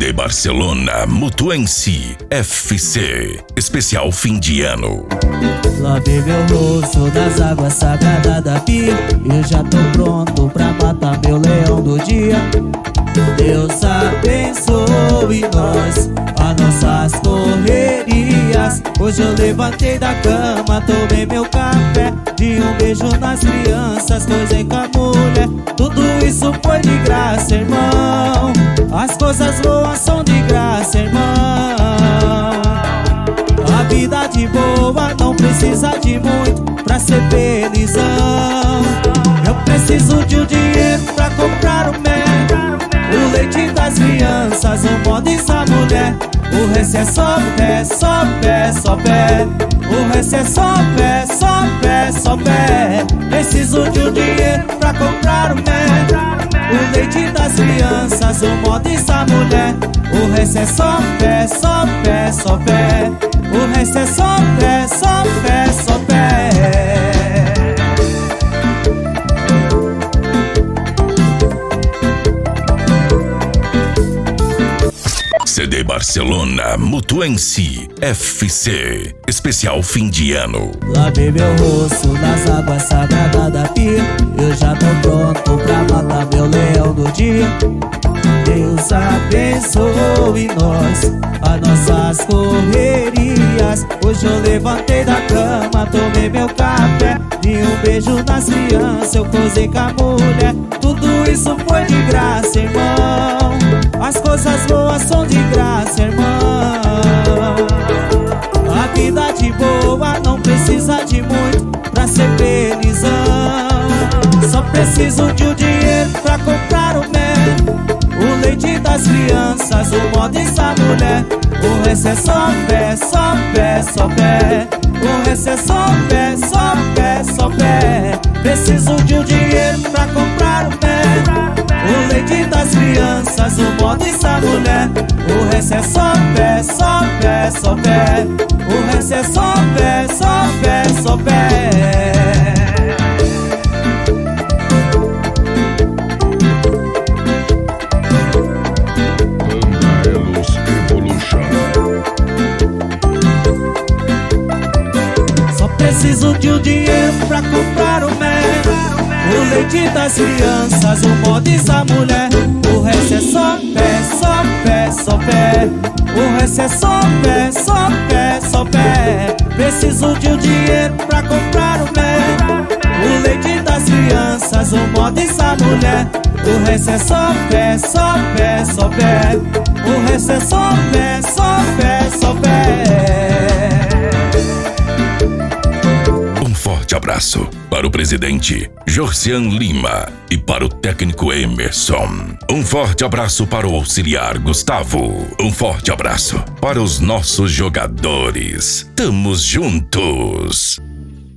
CD Barcelona Mutuense FC. Especial fim de ano. Lavei meu rosto nas águas sagradas da pia. Eu já tô pronto pra matar meu leão do dia. Deus abençoe nós, as nossas correrias. Hoje eu levantei da cama, tomei meu café, di um beijo nas crianças, coisei com a mulher. Tudo isso foi de graça, irmão. As coisas boas são de graça, irmão. A vida de boa não precisa de muito pra ser felizão. Eu preciso de um dinheiro pra comprar o mel, o leite das crianças, o modo dessa mulher. O resto é só fé, só fé, só fé. O resto é só fé, só fé, só fé. Preciso de um dinheiro pra comprar o mel, o leite das crianças, o modo dessa mulher. O resto é só fé, só fé, só fé. O resto é só fé, só fé, só fé. CD Barcelona Mutuense FC. Especial fim de ano. Lavei meu rosto nas águas sagradas da pia. Eu já tô pronto pra matar meu leão do dia. Deus abençoe nós, as nossas correrias. Hoje eu levantei da cama, tomei meu café, di um beijo nas crianças, eu cozei com a mulher. Tudo isso foi de graça, irmão. As coisas boas são de graça, irmão. A vida de boa não precisa de muito pra ser felizão. Só preciso de um dinheiro pra comprar o mel, o leite das crianças, o modo dessa mulher. O resto é só fé, só fé, só fé. O resto é só fé, só fé, só fé. Preciso de um dinheiro pra comprar o mel, o leite das crianças, o modo dessa mulher. O resto é só fé, só fé, só fé. O resto é só fé, só fé, só fé. Preciso de um dinheiro pra comprar o mel, o leite das crianças, o modo dessa mulher. O resto é só fé, só fé, só fé. O resto é só fé, só fé, só fé. Preciso de um dinheiro pra comprar o mel, o leite das crianças, o modo dessa mulher. O resto é só fé, só fé, só fé. O resto é só fé, só fé, só fé. Forte abraço para o presidente Jorcian Lima e para o técnico Emerson. Um forte abraço para o auxiliar Gustavo. Um forte abraço para os nossos jogadores. Tamo juntos.